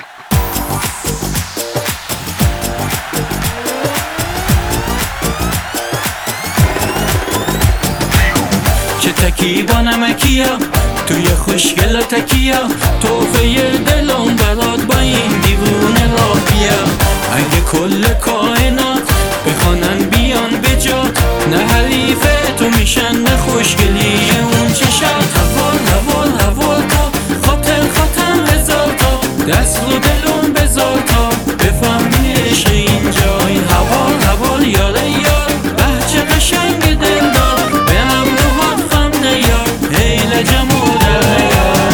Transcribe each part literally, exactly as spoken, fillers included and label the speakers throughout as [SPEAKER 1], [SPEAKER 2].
[SPEAKER 1] چه تکی با نمکیا توی خوشگل تکیا، توفه دلم برات با این دیوونه راه بیا. اگه کل کائنات بخوانن بیان به جات، نه حریفه تو میشن نه خوشگلی اون چشات. حوال حوال حوال تا خاطر خاطر هزار تا، دست رو دلم بذار تا بفهمی عشق اینجا. این حوال حوال یاره یار، بچه قشنگ دلدار، به همراهات خم نیار ای لجمو در یار.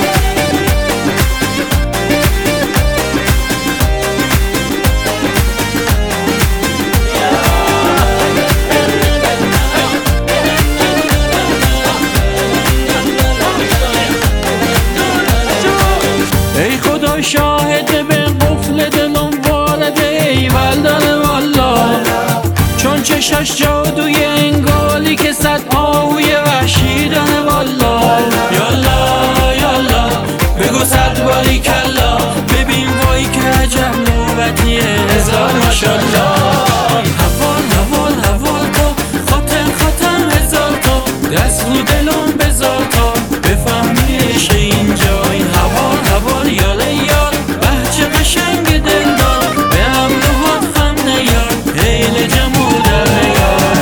[SPEAKER 1] ای خدا شاهده به قفل دلم وارده ایول داره والا، چون چشش جادوی انگالی که صد آهوی وحشی داره والا. یالا یالا بگو صد باری کلا، ببین وای که عجب نوبتیه هزار ماشالله. حوال حوال حوال تا خاطر خاطر هزار تا، دست رو دلم بذار تا بفهمی عشق اینجا. این حوال حوال یاله یار، بچه قشنگ دلدار، به همراهات خم نیار ای لجمو در یار.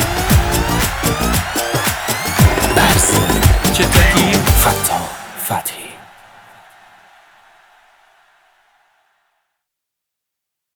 [SPEAKER 1] چه تکی
[SPEAKER 2] فتا فتحی